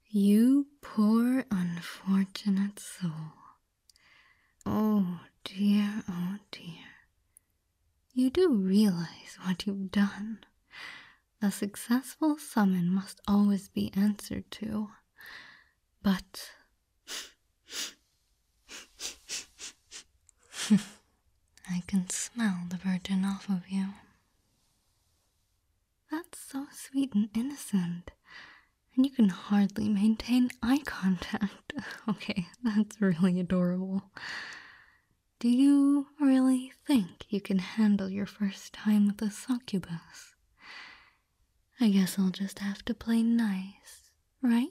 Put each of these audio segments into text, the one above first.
You poor unfortunate soul. Oh dear, oh dear. You do realize what you've done. A successful summon must always be answered to. But I can smell the virgin off of you. That's so sweet and innocent. And you can hardly maintain eye contact. Okay, that's really adorable. Do you really think you can handle your first time with a succubus? I guess I'll just have to play nice, right?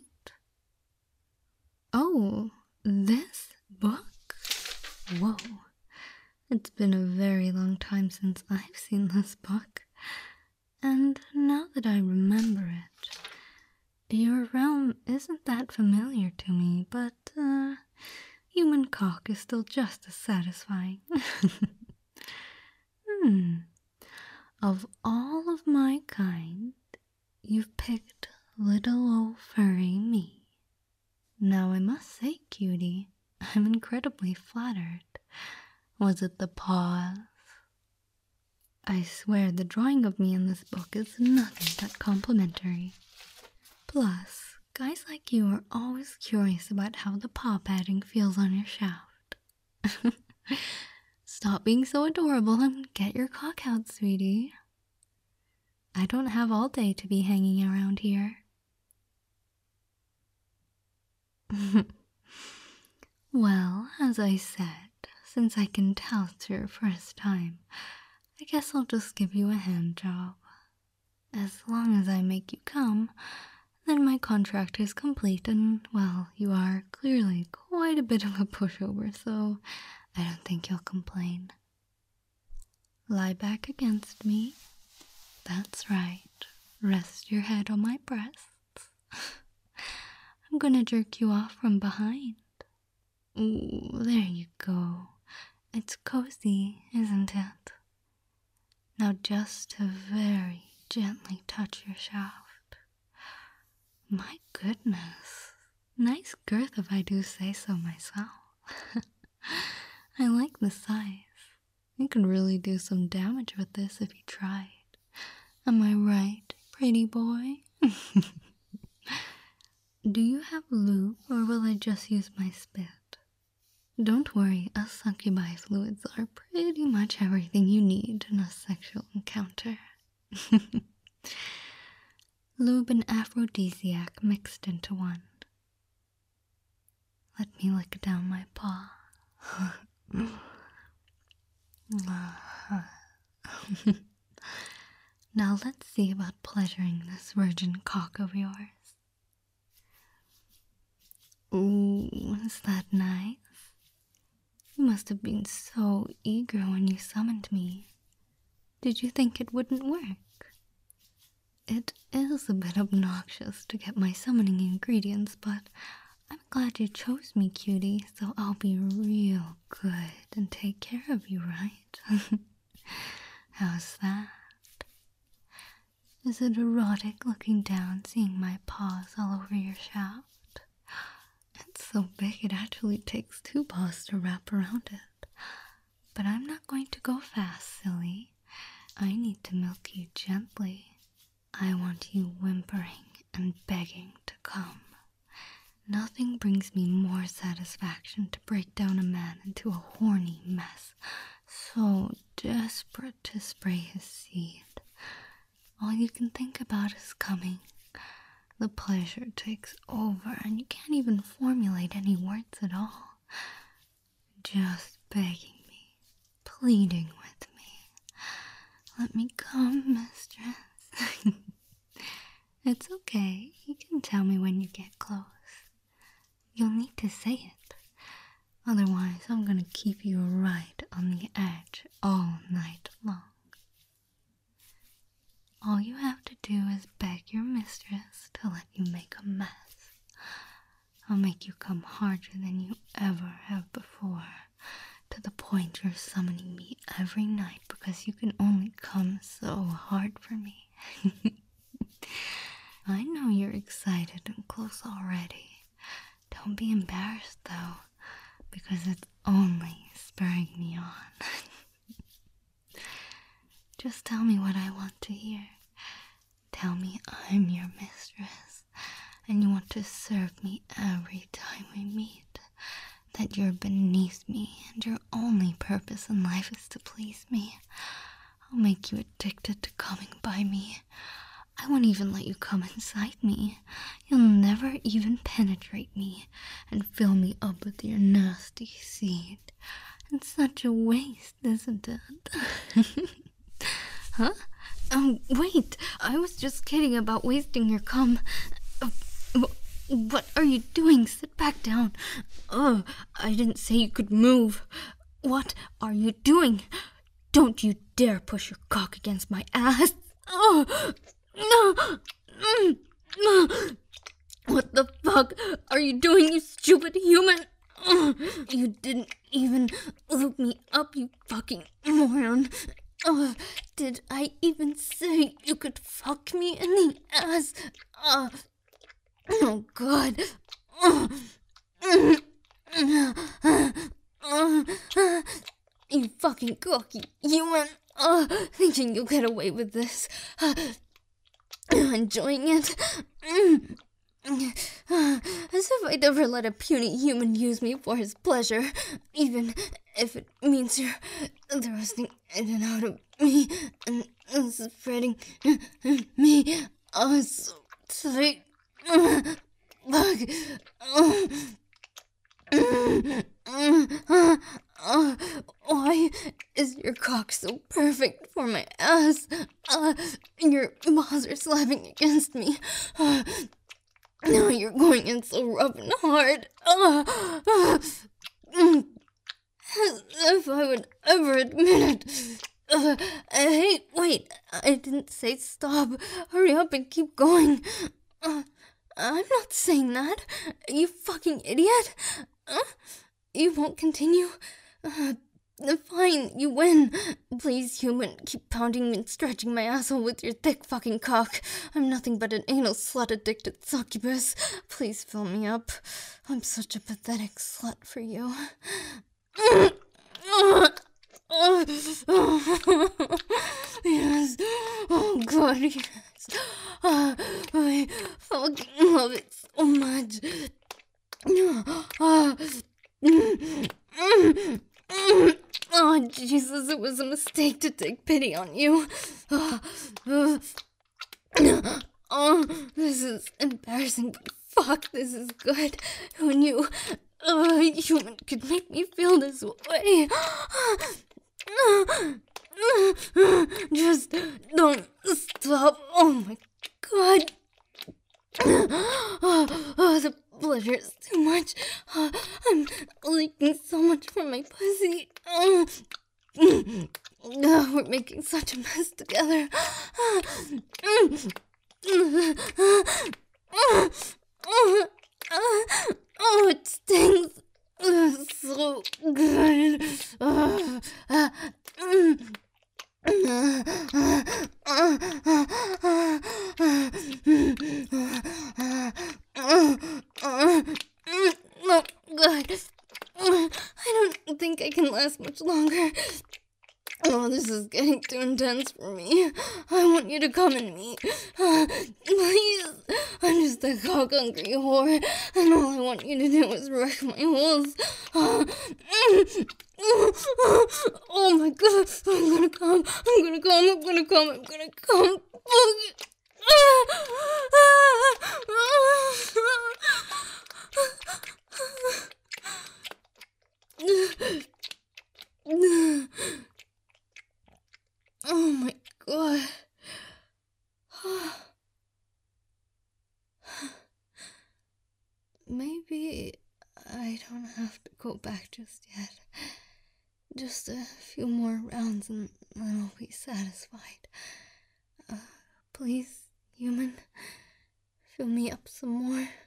Oh, this book? Whoa. It's been a very long time since I've seen this book. And now that I remember it, your realm isn't that familiar to me, but, human cock is still just as satisfying. Of all of my kind, you've picked little old furry me. Now I must say, cutie, I'm incredibly flattered. Was it the paws? I swear the drawing of me in this book is nothing but complimentary. Plus, guys like you are always curious about how the paw patting feels on your shaft. Stop being so adorable and get your cock out, sweetie. I don't have all day to be hanging around here. Well, as I said, since I can tell it's your first time, I guess I'll just give you a hand job. As long as I make you come, then my contract is complete and, well, you are clearly quite a bit of a pushover, so I don't think you'll complain. Lie back against me. That's right. Rest your head on my breasts. I'm gonna jerk you off from behind. Ooh, there you go. It's cozy, isn't it? Now just to very gently touch your shaft. My goodness. Nice girth if I do say so myself. I like the size. You could really do some damage with this if you tried. Am I right, pretty boy? Do you have lube or will I just use my spit? Don't worry, us succubi fluids are pretty much everything you need in a sexual encounter. Lube and aphrodisiac mixed into one. Let me lick down my paw. Now let's see about pleasuring this virgin cock of yours. Ooh, is that nice? You must have been so eager when you summoned me. Did you think it wouldn't work? It is a bit obnoxious to get my summoning ingredients, but I'm glad you chose me, cutie, so I'll be real good and take care of you, right? How's that? Is it erotic looking down, seeing my paws all over your shaft? It's so big it actually takes 2 paws to wrap around it. But I'm not going to go fast, silly. I need to milk you gently. I want you whimpering and begging to come. Nothing brings me more satisfaction to break down a man into a horny mess, so desperate to spray his seed. All you can think about is coming. The pleasure takes over and you can't even formulate any words at all. Just begging me, pleading with me. Let me come, mistress. It's okay, you can tell me when you get close. You'll need to say it. Otherwise, I'm gonna keep you right on the edge all night long. All you have to do is beg your mistress to let you make a mess. I'll make you come harder than you ever have before, to the point you're summoning me every night because you can only come so hard for me. I know you're excited and close already. Don't be embarrassed, though, because it's only spurring me on. Just tell me what I want to hear. Tell me I'm your mistress, and you want to serve me every time we meet. That you're beneath me, and your only purpose in life is to please me. I'll make you addicted to coming by me. I won't even let you come inside me. You'll never even penetrate me and fill me up with your nasty seed. It's such a waste, isn't it? Huh? Wait, I was just kidding about wasting your cum. What are you doing? Sit back down. I didn't say you could move. What are you doing? Don't you dare push your cock against my ass. What the fuck are you doing, you stupid human? You didn't even look me up, you fucking moron. Did I even say you could fuck me in the ass? Oh god. You fucking cocky human. Thinking you'll get away with this. Enjoying it. As if I'd ever let a puny human use me for his pleasure, even if it means you're thrusting in and out of me and spreading me so tight. Fuck. Why is your cock so perfect for my ass? Your balls are slapping against me. Now you're going in so rough and hard. As if I would ever admit it. Hey, wait, I didn't say stop. Hurry up and keep going. I'm not saying that. You fucking idiot. You won't continue. Fine, you win. Please, human, keep pounding and stretching my asshole with your thick fucking cock. I'm nothing but an anal slut-addicted succubus. Please fill me up. I'm such a pathetic slut for you. Yes. Oh god, yes. I fucking love it so much. Oh, Jesus, it was a mistake to take pity on you. Oh, this is embarrassing, but fuck, this is good. Who knew a human could make me feel this way? Just don't stop. Oh my god. The pleasure is too much. I'm leaking so much from my pussy. We're making such a mess together. Oh, it stings. So good. Oh, God. I don't think I can last much longer. Oh, this is getting too intense for me. I want you to come in me. Please. I'm just a cock-hungry whore, and all I want you to do is wreck my holes. Oh my god. I'm gonna come. I'm gonna come. I'm gonna come. I'm gonna come. Oh my god. Maybe I don't have to go back just yet. Just a few more rounds and then I'll be satisfied. Please, human, fill me up some more.